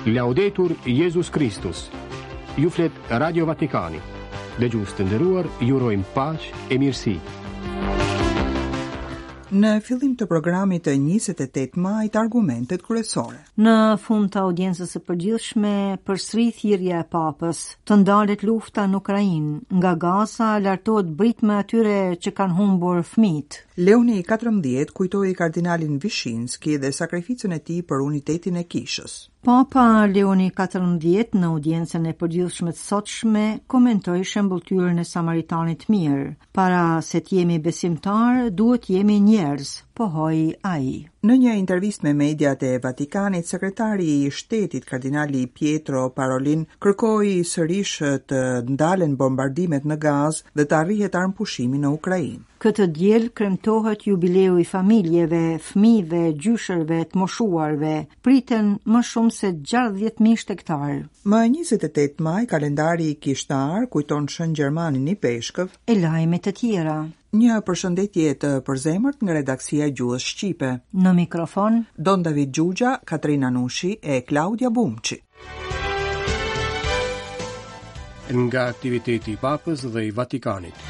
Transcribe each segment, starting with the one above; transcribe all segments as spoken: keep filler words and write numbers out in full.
Laudetur Jesus Christus. Ju flet Radio Vatikani. Dëgjues të nderuar, ju urojmë paqë e mirësi. Në fillim të programit të njëzet e tetë majit, argumentet kryesore. Në fund të audiencës së përgjithshme, përsëri thirrja e Papës të ndalet lufta në Ukrainë, nga Gaza lartohet britme atyre që kanë humbur fëmijët. Leoni katërmbëdhjetë kujtoi kardinalin Wyszynski dhe sakrificën e tij për unitetin e kishës. Papa Leoni katërmbëdhjetë në audiencën e përgjithshme të sotshme komentoi shembulltyrën e Samaritanit mirë. Para se të jemi besimtar, duhet jemi njerëz, pohoi ai. Në një intervistë me mediat e Vatikanit, sekretari i shtetit kardinali Pietro Parolin kërkoi sërish të ndalen bombardimet në Gazë dhe të arrihet armëpushimi në Ukrainë. Këtë diel kremtohet jubileu i familjeve, fëmijëve, gjyshërve të moshuarve. Priten më shumë se gjashtëdhjetë mijë shtektar. Më njëzet e tetë maj, kalendari kishtar kujton Shën Gjermanin i peshkëv e lajme të tjera. Një përshëndetje të përzemërt nga redaksia e Gjuhës Shqipe. Në mikrofon Don David Gjugja, Katrina Nushi e Claudia Bumçi. Nga aktiviteti i Papës dhe i Vatikanit.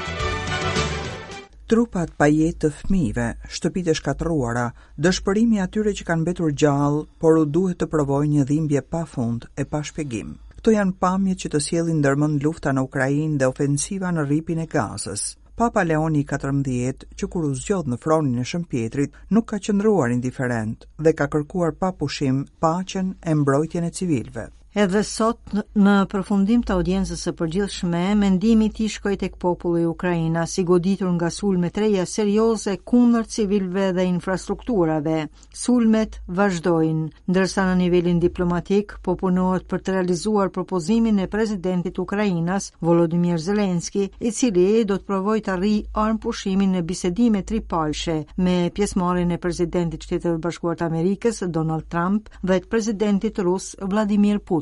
Trupat pa jetë të fëmijëve, shtëpitë e shkatërruara, dëshpërimi atyre që kanë mbetur gjallë, por u duhet të provojnë një dhimbje pafund e pa shpjegim. Këto janë pamjet që të sjellin ndërmend lufta në Ukrainë dhe ofensiva në rripin e Gazës. Papa Leoni katërmbëdhjetë, që kur u zgjodh në fronin e Shëmpjetrit, nuk ka qëndruar indiferent dhe ka kërkuar pa pushim paqen e mbrojtjen e civilëve. Edhe sot, në përfundim të audiencës së përgjithshme, mendimi i tij shkoi tek populli i Ukrainës, i goditur nga sulmet reja serioze kundër civilëve dhe infrastrukturave. Sulmet vazhdojnë, ndërsa në nivelin diplomatik po punohet për të realizuar propozimin e presidentit të Ukrainës, Volodymyr Zelensky, i cili do të provojë të arrijë armëpushimin në bisedime tripalshe me pjesëmarrjen e presidentit të Shtetit të Bashkuar të Amerikës, Donald Trump, dhe të presidentit rus Vladimir Putin.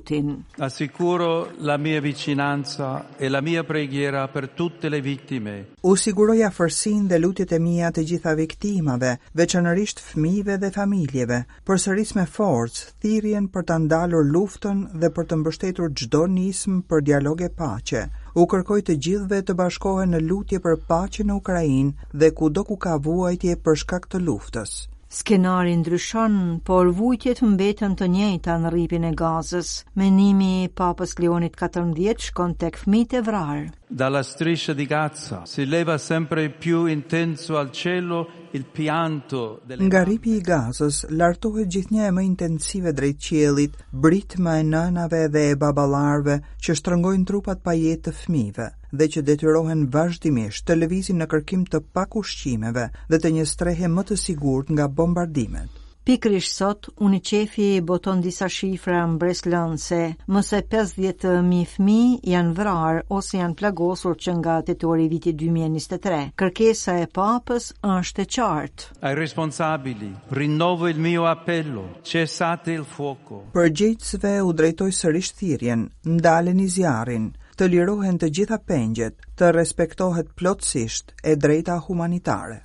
Assicuro la mia vicinanza e la mia preghiera per tutte le vittime. U siguroj afërsinë dhe lutjet e mia të gjitha viktimave, veçanërisht fëmijëve dhe familjeve, përsëris me forcë thirrjen për ta ndalur luftën dhe për të mbështetur çdo nismë për dialog e paqe. U kërkoi të gjithëve të bashkohen në lutje për paqe në Ukrainë dhe kudo ku ka vuajtje për shkak të luftës. Skenari ndryshon, por vujtjet mbeten të njëjta në rripin e Gazës. Menimi i Papës Leonit katërmbëdhjetë shkon tek fëmijët e vrarë. Dalla striscia di Gaza si leva sempre più intenso al cielo il pianto delle... Nga rripi i Gazës lartohet gjithnjë e më intensive drejt qiellit, britma e nënave dhe e baballarëve që shtrëngojnë trupat pa jetë të fëmijëve dhe që detyrohen vazhdimisht të lëvizin në kërkim të pakushqimeve dhe të një strehe më të sigurt nga bombardimet. Pikrisht sot, UNICEF-i boton disa shifra mbreslënse. Më se pesëdhjetë mijë fëmijë janë vrarë ose janë plagosur që nga tetori i vitit dy mijë e njëzet e tre. Kërkesa e Papës është e qartë. Ai responsabili, rinnovo il mio appello, cessate il fuoco. Përgjegjësve u drejtoi sërish thirrjen, ndaleni zjarrin, të lirohen të gjitha pengjet, të respektohet plotësisht e drejta humanitare.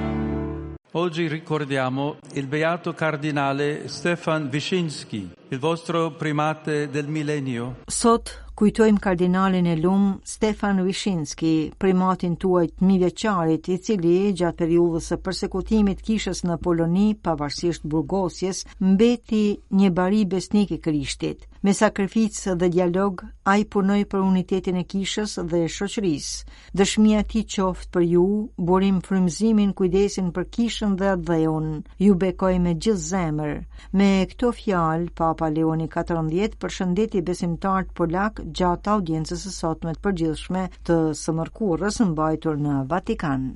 Oggi ricordiamo il beato cardinale Stefan Wyszynski, il vostro primate del millennio. Sot kujtojmë kardinalin e lum Stefan Wyszynski, primatin tuaj të mijëvjeçarit, i cili gjatë periudhës së përsekutimit kishës në Poloni, pavarësisht burgosjes, mbeti një bari besnik i Krishtit. Me sakrificë dhe dialog, ai punoi për unitetin e kishës dhe shoqërisë. Dëshmia e tij qoftë për ju, burim frymëzimin, kujdesin për kishën dhe dheun. Ju bekoj me gjithë zemër. Me këto fjalë, Papa Leoni katërmbëdhjetë përshëndeti besimtarët polak gjatë audiencës së sotme të përgjithshme të së mërkurës mbajtur në Vatikan.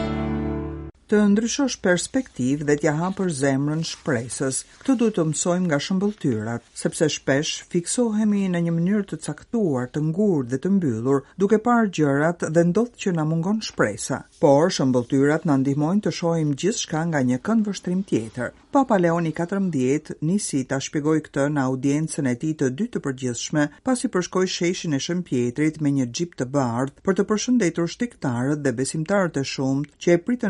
Të ndryshosh perspektivë dhe t'ja hapësh zemrën shpresës. Këtë duhet të mësojmë nga shëmbëltyrat, sepse shpesh fiksohemi në një mënyrë të caktuar, të ngurë dhe të mbyllur, duke parë gjërat dhe ndodh që na mungon shpresa. Por shëmbëltyrat na ndihmojnë të shohim gjithçka nga një këndvështrim tjetër. Papa Leoni katërmbëdhjetë nisi ta shpjegojë këtë në audiencën e tij të dytë të përgjithshme, pasi përshkoi sheshin e Shëmpjetrit me një xhip të bardhë për të përshëndetur shtiktarët dhe besimtarët e shumtë që e pritën me duar të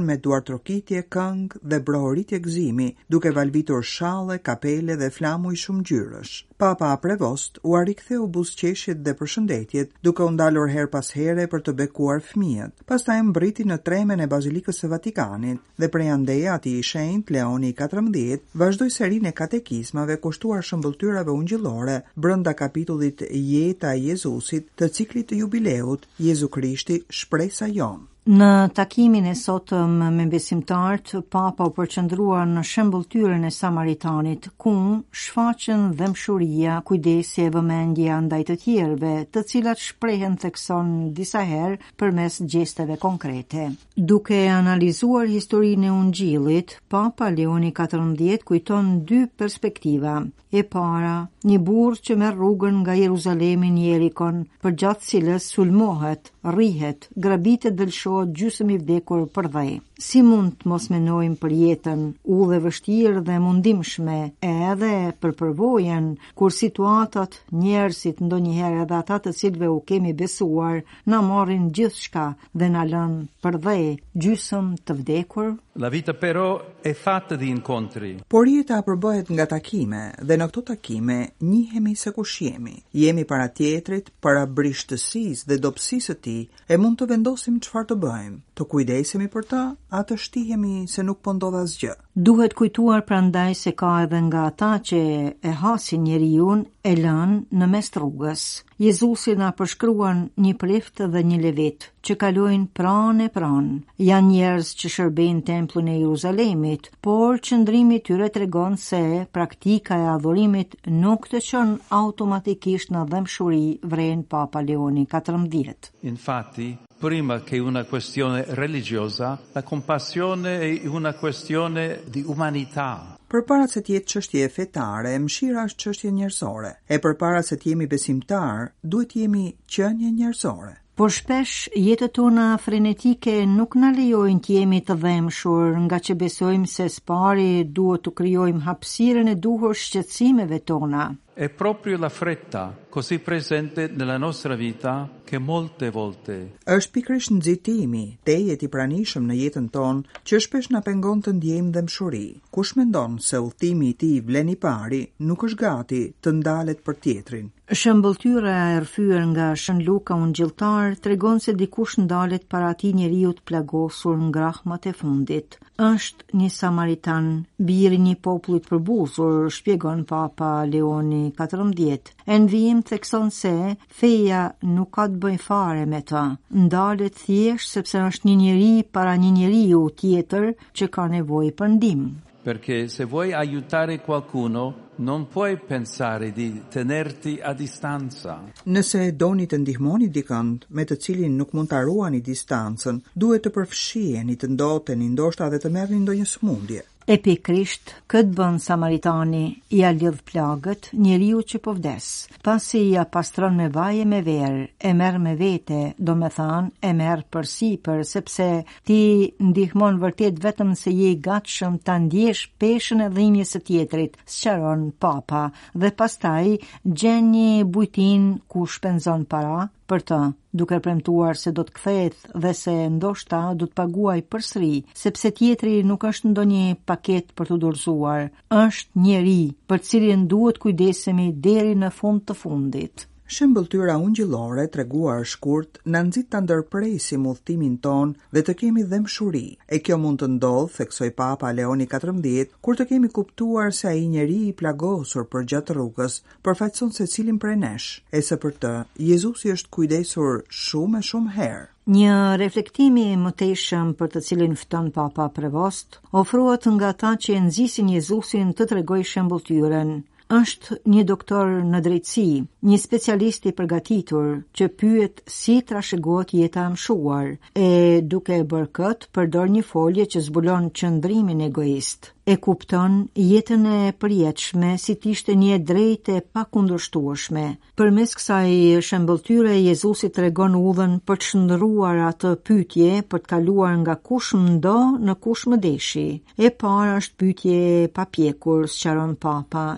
trokitje, këngë dhe brohoritje gëzimi, duke valvitur shalle, kapele dhe flamuj shumë gjyrësh. Papa Prevost u riktheu buzëqeshjet dhe përshëndetjet, duke u ndalur her pas here për të bekuar fëmijët. Pastaj mbriti në tremen e Bazilikës së Vatikanit dhe prej andej ati i shenjtë Leoni katërmbëdhjetë vazhdoi serinë e katekizmave kushtuar shëmbëltyrave ungjillore brenda kapitullit Jeta e Jezusit të ciklit të jubileut Jezu Krishti, shpresa jon. Në takimin e sotëm me besimtarët, Papa u përqendrua në shembulltyrën e Samaritanit, ku shfaqen dëmshuria, kujdesi e vëmendja ndaj të tjerëve, të cilat shprehen thekson disa herë përmes gjesteve konkrete. Duke analizuar historinë e Ungjillit, Papa Leoni katërmbëdhjetë kujton dy perspektiva. E para, një burr që merr rrugën nga Jeruzalemi në Jerikon, përgjatë cilës sulmohet, rrihet, grabitet dhe lëshohet gjysmë i vdekur për dhej. Si mund të mos menojmë për jetën, udhë e vështirë dhe mundimshme, edhe për përvojën, kur situatat, njerëzit, ndonjëherë edhe ata të cilëve u kemi besuar, na marrin gjithçka dhe na lënë për dhej, gjysmë të vdekur? La vita però è fatta di incontri. Por jeta përbëhet nga takime dhe në këto takime njihemi se kush jemi. Jemi para tjetrit, para brishtësisë dhe dobësisë së tij e mund të vendosim çfarë të bëjmë. Të kujdesemi për ta, a të shtihemi se nuk po ndodh asgjë. Duhet kujtuar prandaj se ka edhe nga ata që e hasin njeriun e lën në mes rrugës. Jezusi na përshkruan një prift dhe një levit që kalojnë pranë e pranë. Janë njerëz që shërbejnë templin e Jeruzalemit, por qëndrimi i tyre tregon se praktika e adhurimit nuk të çon automatikisht në dëmshuri, vren Papa Leoni katërmbëdhjetë. Infatti, prima che una questione religiosa, la compassione è una questione di umanità. Përpara se të jetë çështje fetare, mëshira është çështje njerëzore. E përpara se të jemi besimtar, duhet jemi qenie njerëzore. Por shpesh jetët tona frenetike nuk na lejojnë të jemi të dhemshur, nga që besojmë se spari duhet të krijojmë hapësirën e duhur shqetësimeve tona. È proprio la fretta così presente nella nostra vita che molte volte Është pikërisht nxitimi, tejet i pranishëm në jetën tonë që shpesh na pengon të ndjejmë dëmshuri. Kush mendon se udhëtimi i tij vlen i pari, nuk është gati të ndalet për tjetrin. Shëmbëltyra e rrëfyer nga Shën Luka ungjilltar tregon se dikush ndalet para atij njeriu të plagosur ngrahmat e fundit. Është një samaritan, biri një populli të përbuzur, shpjegon Papa Leoni katërmbëdhjetë. E në vijim thekson se feja nuk ka të bëjë fare me ta. Ndalet thjesht sepse është një njeri para një njeriu tjetër që ka nevojë për ndihmë. Perché se vuoi aiutare qualcuno non puoi pensare di tenerti a distanza. Nëse doni të ndihmoni dikënd me të cilin nuk mund ta ruani distancën, duhet të përfshiheni, të ndoteni, ndoshta edhe të merrni ndonjë sëmundje. E pikrisht, këtë bën Samaritani, ja lidh plagët njeriu që po vdes. Pasi ja pastron me vaj e me verë, e merr me vete, do me thanë, e merr për sipër, sepse ti ndihmon vërtet vetëm se je i gatshëm ta ndjesh peshën e dhimbjes së tjetrit, sqaron Papa, dhe pastaj gjen një bujtin ku shpenzon para për të, duke premtuar se do të kthehet dhe se ndoshta do të paguaj përsëri, sepse tjetri nuk është ndonjë paket për të dorëzuar, është njeri për cilin duhet kujdesemi deri në fund të fundit. Shembulltyra ungjillore treguar shkurt na nxit ta ndërpresim udhtimin ton dhe të kemi dëmshuri. E kjo mund të ndodhë, theksoi Papa Leoni katërmbëdhjetë, kur të kemi kuptuar se ai njeri i plagosur për gjatë rrugës përfaqëson secilin prej nesh, e se për të Jezusi është kujdesur shumë e shumë herë. Një reflektimi i mëtejshëm për të cilin fton Papa Prevost ofrohet nga ata që e nxisin Jezusin të tregojë shembulltyrën. Është një doktor në drejtësi, një specialist i përgatitur që pyet si trashëgohet jeta e mshuar, e duke e bërë këtë përdor një folje që zbulon qëndrimin egoist. E kupton jetën e përjetshme si t'ishte një e drejtë e pakundërshtueshme. Përmes kësaj shembulltyre Jezusi tregon udhën për të shndërruar atë pyetje për të kaluar nga kush më ndo në kush më deshi. E para është pyetje e papjekur, sqaron Papa, që e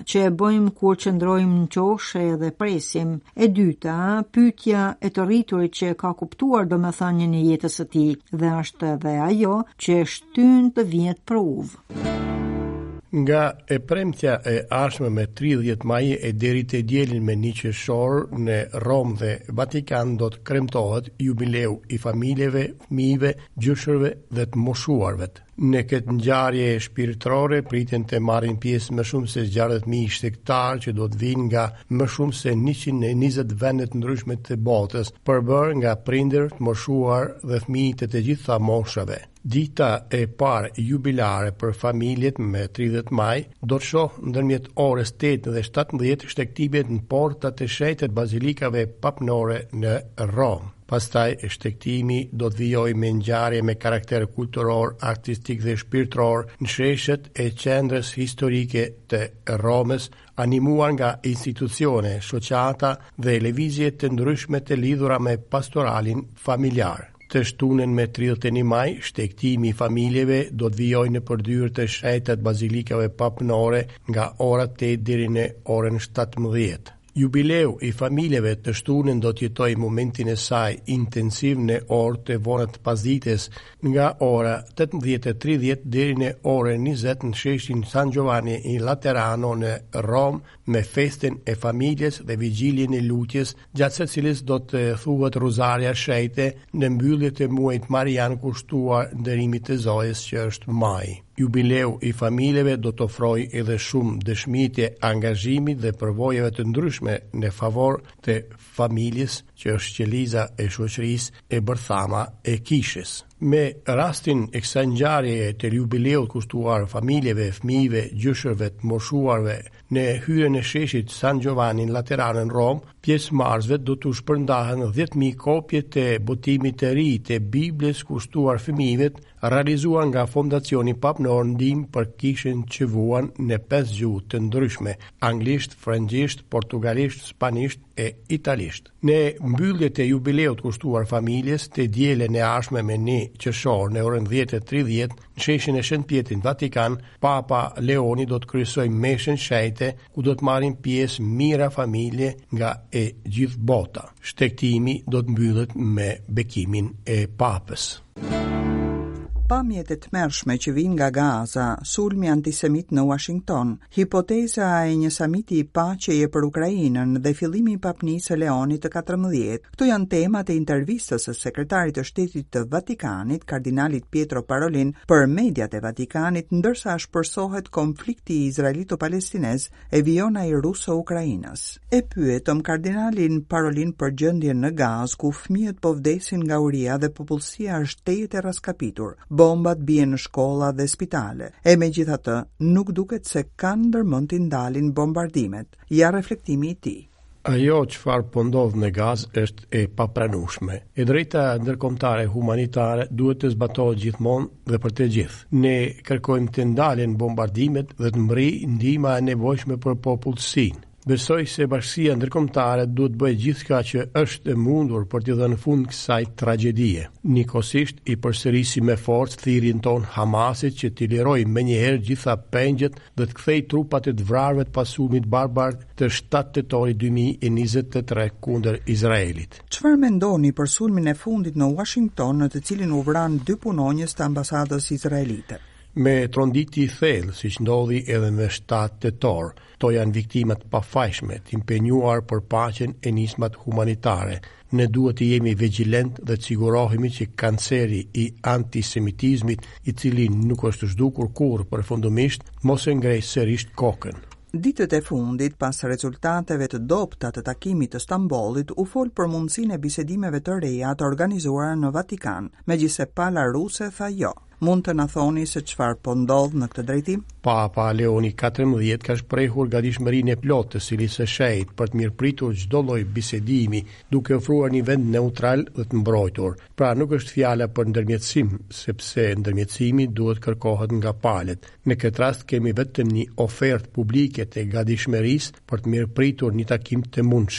bëjmë kur qëndrojmë në qoshe dhe presim. E dyta, pyetja e të rriturit që ka kuptuar domethënien e jetës së tij dhe është edhe ajo që e shtyn të vihet për uvë. Nga e premtja e ardhshme me tridhjetë maj e deri te dielin me një qershor në Rom dhe Vatikan do të kremtohet jubileu i familjeve, fëmijëve, gjyshërve dhe të moshuarve. Në këtë ngjarje shpirtërore priten të marrin pjesë më shumë se gjashtëdhjetë mijë shtektarë që do të vinë nga më shumë se njëqind e njëzet vende të ndryshme të botës, përbërë nga prindër, të moshuar dhe fëmijë të të gjitha moshave. Dita e parë jubilare për familjet me tridhjetë maj do të shohë ndërmjet orës tetë dhe shtatëmbëdhjetë shtektimet në portat e shenjtë të bazilikave papnore në Rom. Pastaj shtektimi do të vijojë me ngjarje me karakter kulturor, artistik dhe shpirtëror në sheshet e qendrës historike të Romës, animuar nga institucione, shoqata dhe lëvizje të ndryshme të lidhura me pastoralin familjar. Të shtunën me tridhjetë e një maj, shtektimi i familjeve do të vijojë në përdyrë të shenjtë të bazilikave papnore nga ora tetë deri në orën shtatëmbëdhjetë. Jubileu i familjeve të shtunën do të jetojë momentin e saj intensiv në orë të vona të pasdites nga ora tetëmbëdhjetë e tridhjetë deri në orën njëzet në sheshin San Giovanni in Laterano në Rom me festën e familjes dhe vigjiljen e lutjes, gjatë së cilës do të thuhet Rozaria Shejte në mbyllje të muajit marian kushtuar nderimit të Zojës që është maj. Jubileu i familjeve do të ofrojë edhe shumë dëshmi të angazhimit dhe përvojave të ndryshme në favor të familjes që është qeliza e shoqërisë e bërthama e kishës. Me rastin e kësaj ngjarjeje të jubileut kushtuar familjeve, fëmijëve, gjyshërve të moshuarve në hyrjen e sheshit San Giovanni in Laterano në Rom, pjesëmarrësve do të shpërndahen dhjetë mijë kopje të botimit të ri të Biblës kushtuar fëmijëve, realizuar nga Fondacioni Papnor Ndihmë për Kishën që vuan në pesë gjuhë të ndryshme: anglisht, frëngjisht, portugalisht, spanisht e italisht. Në mbylljet e jubileut kushtuar familjes të dielën e ardhshme me një qershor në orën dhjetë e tridhjetë në sheshin e Shënt Pjetrit në Vatikan, Papa Leoni do të kryesojë meshën shenjte ku do të marrin pjesë mijëra familje nga e gjithë bota. Shtektimi do të mbyllet me bekimin e Papës. Pamjet e tmerrshme që vijnë nga Gaza, sulmi antisemit në Washington, hipoteza e një samiti i paqeje për Ukrainën dhe fillimi i papnisë së Leonit të katërmbëdhjetë. Këto janë temat e intervistës së sekretarit të shtetit të Vatikanit, kardinalit Pietro Parolin, për mediat e Vatikanit, ndërsa shpërsohet konflikti izraelito-palestinez e vijona i ruso-ukrainës. E pyetëm kardinalin Parolin për gjendjen në Gazë, ku fëmijët po vdesin nga uria dhe popullsia është tejet e raskapitur. Bombat bien në shkolla dhe spitale, e megjithatë nuk duket se kanë ndërmend të ndalin bombardimet. Ja reflektimi i tij. Ajo çfarë po ndodh në Gazë është e papranueshme. E drejta ndërkombëtare humanitare duhet të zbatohet gjithmonë dhe për të gjithë. Ne kërkojmë të ndalen bombardimet dhe të mbrojë ndihma e nevojshme për popullsinë. Besoj se bashkësia ndërkombëtare duhet bëjë gjithçka që është e mundur për të dhënë fund kësaj tragjedie. Nikosisht i përsërisi me forcë thirrjen ton Hamasit që t'i lirojë menjëherë gjitha pengjet dhe të kthejë trupat e të vrarëve të pasulmit barbar të shtatë tetorit dy mijë e njëzet e tre kundër Izraelit. Çfarë mendoni për sulmin e fundit në Washington, në të cilin u vran dy punonjës të ambasadës izraelite? Me tronditi i thellë, siç ndodhi edhe me shtatë tetor, to janë viktimat pafajshme, të impenjuar për paqen e nismat humanitare. Ne duhet të jemi vigjilent dhe të sigurohemi që kanceri i antisemitizmit, i cili nuk është zhdukur kurrë përfundimisht, mos e ngrej sërish kokën. Ditët e fundit, pas rezultateve të dobta të takimit të Stambollit, u fol për mundësinë e bisedimeve të reja të organizuara në Vatikan, megjithse pala ruse tha jo. Mund të na thoni se çfarë po ndodh në këtë drejtim? Papa Leoni katërmbëdhjetë ka shprehur gatishmërinë e plotë të Silirisë së Shenjtë për të mirëpritur çdo lloj bisedimi, duke ofruar një vend neutral dhe të mbrojtur. Pra nuk është fjala për ndërmjetësim, sepse ndërmjetësimi duhet kërkohet nga palët. Në këtë rast kemi vetëm një ofertë publike të gatishmërisë për të mirëpritur një takim të mundshëm.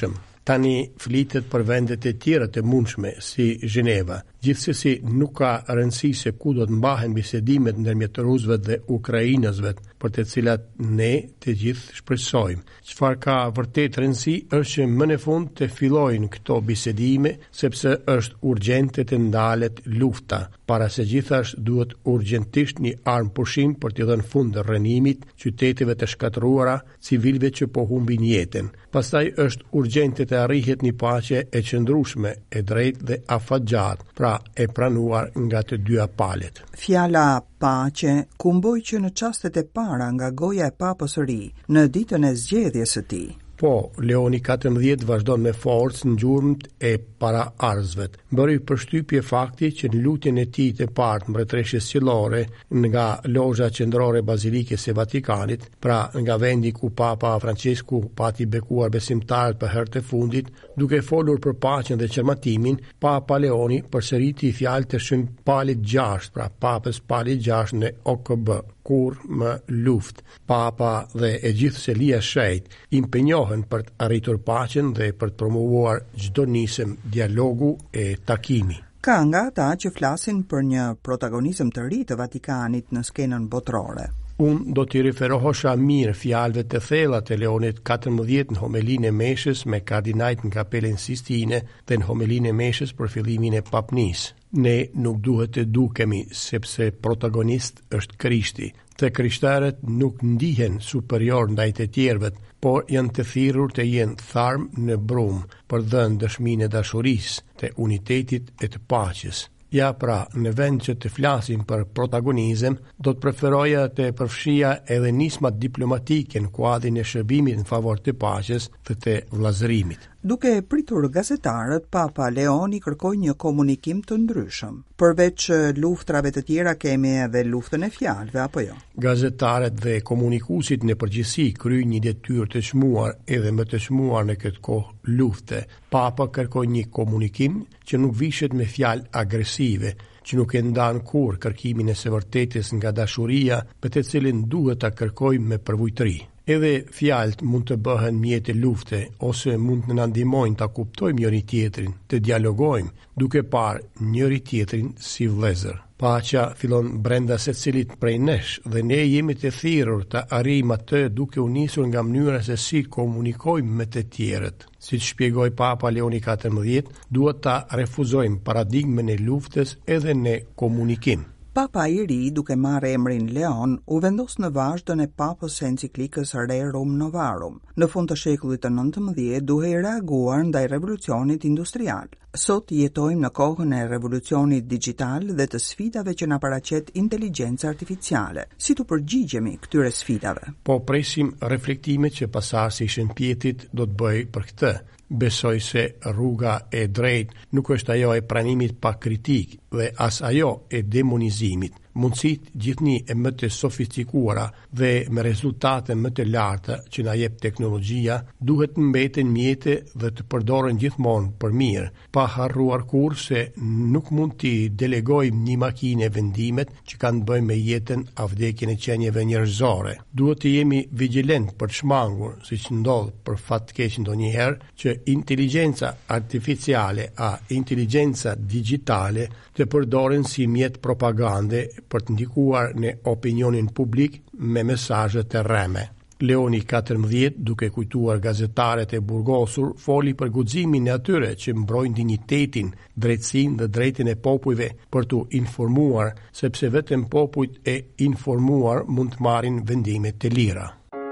Tani flitet për vendet e tjera të mundshme si Gjeneva. Gjithsesi nuk ka rëndësi se ku do të mbahen bisedimet ndërmjet rusëve dhe ukrainësve, për të cilat ne të gjithë shpresojmë. Çfarë ka vërtet rëndësi është që më në fund të fillojnë këto bisedime, sepse është urgjente të ndalet lufta. Para se gjithashtu duhet urgjentisht një armë pushim për të dhënë fund rrënimit, qyteteve të shkatëruara, civilëve që po humbin jetën. Pastaj është urgjente të arrihet një paqe e qëndrueshme, e drejtë dhe afatgjat, pra e pranuar nga të dyja palët. Fjala paqe kumboj që në çastet e para nga goja e Papës së Ri në ditën e zgjedhjes së tij. Po, Leoni katërmbëdhjetë vazhdon me forcë në gjurmët e para arzëvet. Bëri përshtypje fakti që në lutjen e tij të parë mbretëreshës qiellore nga lozha qendrore e Bazilikës së Vatikanit, pra nga vendi ku Papa Francesku pati bekuar besimtarët për herë të fundit, duke folur për paqen dhe qërmatimin, Papa Leoni përsëriti fjalët e Shën Palit gjashtë, pra Papës Palit gjashtë në O K B. Kur më luft, Papa dhe e gjithë selia shejt impenjohen për të arritur paqen dhe për të promovuar çdo nisëm dialogu e takimi. Ka nga ata që flasin për një protagonizëm të ri të Vatikanit në skenën botërore. Unë do t'i referohosha mirë fjalëve të thella të Leonit katërmbëdhjetë në homelinë e meshës me kardinajt në Kapelen Sistine dhe në homelinë e meshës për fillimin e papnisë. Ne nuk duhet të dukemi sepse protagonist është Krishti. Të krishterët nuk ndihen superior ndaj të tjerëve, por janë të thirrur të jenë tharm në brum për dhënë dëshminë e dashurisë, të unitetit e të paqes. Ja pra, në vend që të flasim për protagonizëm, do të preferoja të përfshija edhe nismat diplomatike në kuadrin e shërbimit në favor të paqes dhe të vllazërimit. Duke pritur gazetarët, Papa Leoni kërkoi një komunikim të ndryshëm. Përveç luftrave të tjera kemi edhe luftën e fjalëve, apo jo? Gazetarët dhe komunikuesit në përgjithësi kryejnë një detyrë të çmuar edhe më të çmuar në këtë kohë lufte. Papa kërkoi një komunikim që nuk vishet me fjalë agresive, që nuk e ndan kur kërkimin e së vërtetës nga dashuria, për të cilin duhet ta kërkojmë me përvojtëri. Edhe fjalët mund të bëhen mjete lufte ose mund të na ndihmojnë ta kuptojmë njëri tjetrin, të dialogojmë, duke parë njëri tjetrin si vëllezër. Paqja fillon brenda secilit prej nesh dhe ne jemi të thirrur të arrijmë atë duke u nisur nga mënyra se si komunikojmë me të tjerët. Siç shpjegoi Papa Leoni katërmbëdhjetë, duhet ta refuzojmë paradigmën e luftës edhe në komunikim. Papa i ri, duke marrë emrin Leon, u vendos në vazhdën e papës së enciklikës Rerum Novarum, në fund të shekullit të nëntëmbëdhjetë, duke i reaguar ndaj revolucionit industrial. Sot jetojmë në kohën e revolucionit digjital dhe të sfidave që na paraqet inteligjenca artificiale. Si të përgjigjemi këtyre sfidave? Po presim reflektimet që pasardhësi i shënpjetit do të bëjë për këtë. Besoj se rruga e drejtë nuk është ajo e pranimit pa kritik dhe as ajo e demonizimit. Mundësit gjithni e më të sofistikuara dhe me rezultate më të larta që na jep teknologjia duhet të mbeten mjete dhe të përdoren gjithmonë për mirë, pa harruar kur se nuk mund t'i delegojmë një makinë vendimet që kanë të bëjnë me jetën a vdekjen e qenieve njerëzore. Duhet të jemi vigjilent për të shmangur, siç ndodh për fat të keq ndonjëherë, që inteligjenca artificiale a inteligjenca digjitale të përdoren si mjet propagande për të ndikuar në opinionin publik me mesazhe të rreme. Leoni katërmbëdhjetë, duke kujtuar gazetarët e burgosur, foli për guximin e atyre që mbrojnë dinjitetin, drejtësinë dhe drejtin e popujve për t'u informuar, sepse vetëm popujt e informuar mund të marrin vendime të lira.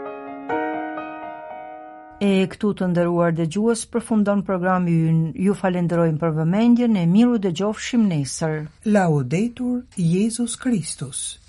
E këtu të nderuar dëgjues, përfundon programi ynë. Ju falenderojmë për vëmendjen e miru dëgjofshim nesër. Laudetur Jesus Christus.